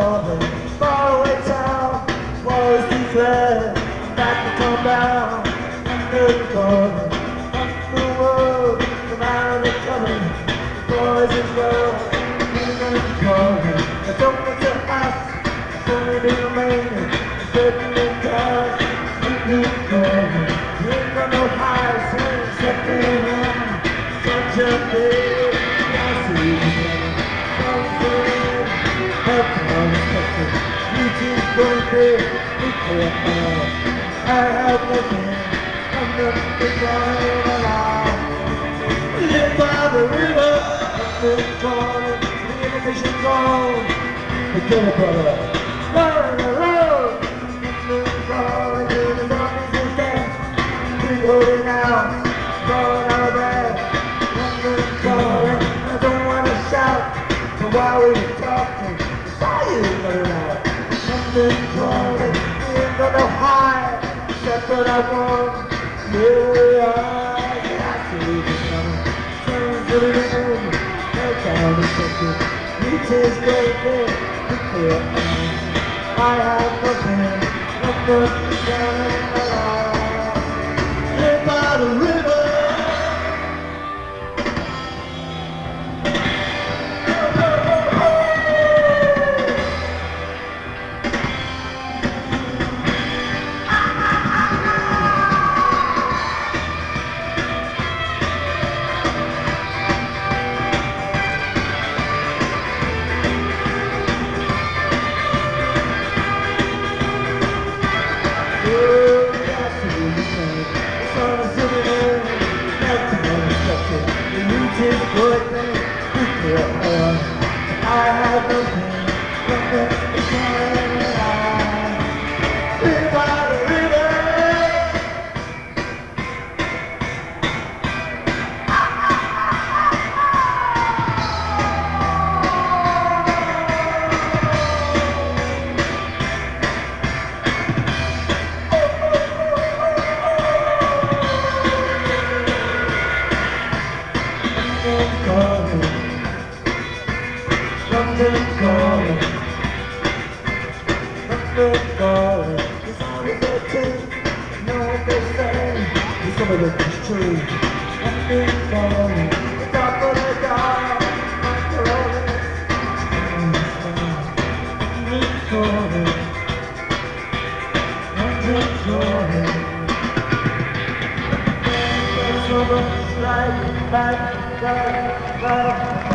calling, faraway town, war is declared, back to come down, London calling, up the world, the mountain is coming, boys and girls, London calling, I don't want to ask, only the remaining, certain in time, London calling, you ain't got no high, swing, second hand, such a big, I see you. Going big, I have nothing, I'm nothing going around. Live by the river, nothing calling, the inhibition zone. Forget it, brother. Run alone, nothing calling, the zombies is dead. We holding out, going out of bed. Nothing calling, I don't want to shout, but while we were talking, I saw you running out. Nothing calling, we ain't got no high, except that I want. Here we are, I see the sun. Sun's in the room, no time to check it. Reaches going big, we clear on. I have nothing, nothing going around. Live by the river. I have no pain, nothing is going around. Live by the river. London calling, London calling. It's only 13, you know what they say. Some of it is true. London calling, the top of the dial, London calling, London calling. There's so much light,